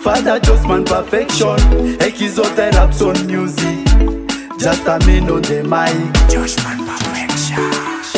Father just man perfection. Ekizote raps on music. Just a man on the mic. Just man perfection.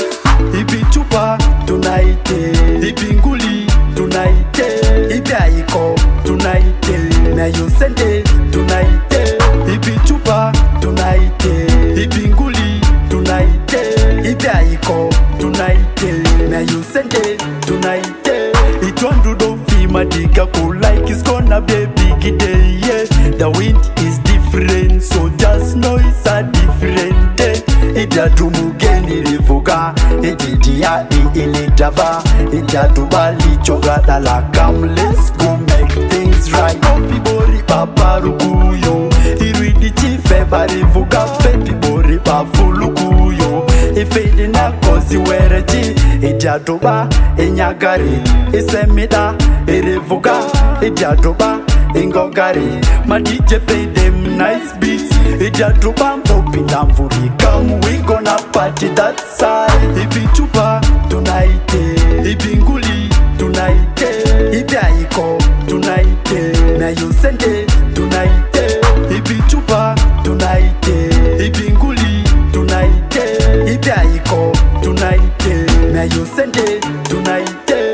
Ibi chupa tonight. Ibi nguli tonight. Ibi aiko tonight. Na you sende tonight. Ibi chupa tonight. Ibi nguli tonight. Ibi aiko tonight. Na you sende tonight. It won't do no fima diga cool like it's gonna be a big day. Yeah, the wind is different, so just know it's a different day. Ija dumugeni rivuga, ijidia ilitaba, ija dubali chogada la come, let's go make things right. Opi bori paparukuyo, iridi chife barivuga, fepi bori pafulukuyo. Ifedi na kozi wereji, ija duba, inyagari, isemida, irivuga, ija duba, ingogari. My DJ play them nice beats. Ija duba mpopi na mvuri. Come we gonna party that side. Ibi chupa tonight. Ibi nguli tonight. Ibi aiko tonight. Na you sende tonight. Ibi chupa tonight. Ibi nguli tonight. Ibi aiko tonight. Na you sende tonight.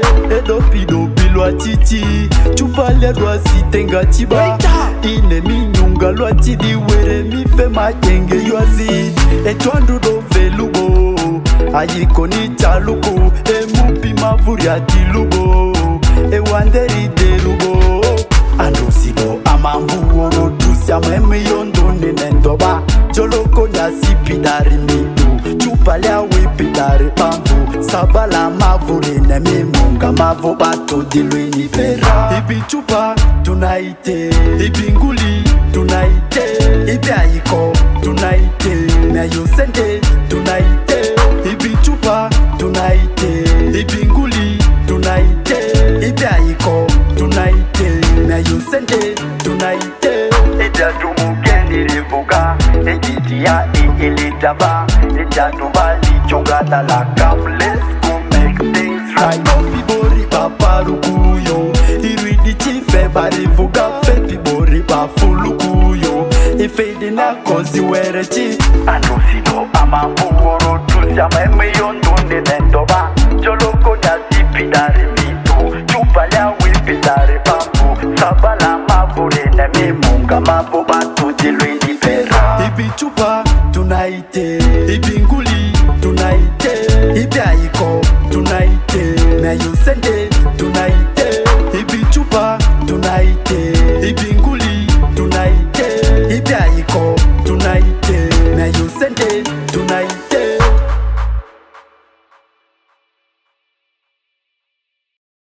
Edopido bilwa chichi. Chupa ledwa sitenga chiba. Ine minyunga lwa chidi were mi fe majenge yuazi. Etwandu do velugo. Ayiko ni chaluko. Mupi mavuri atilugo. Wanderi delugo. Andosido amambu oro tusia mweme yondo nendoba. Joloko nyasi pidari midu. Chupa lea wipidari pambu. Sabala mavuri ne mimunga mavu bato dilwe ni pera. Ibi chupa tonight. Ibi nguli tonight. Ibi aiko tonight. Na you sende tonight. Ibi chupa tonight. Ibi nguli tonight. Ibi aiko tonight. Na you sende tonight. Ija dumugeni rivuga. Ejidia ilitaba. Ija dubali chongada la come, let's go make things right. Opi bori paparukuyo. Iridi chife barivuga. Fepi bori pafulukuyo. Ifedi na kozi werechi. Andosido amambu oro tusia meme yondone nendoba. Joloko nyasi pidari mitu. Chupa lea wipidari pambu. Sabala mavure ne mimunga mavu batu dilweni pera. Ibi chupa tonight. Ibi nguli tonight. Ibi aiko tonight. Na you sende tonight. Ibi chupa tonight. Ibi nguli tonight. Ibi aiko tonight. Na you sende tonight.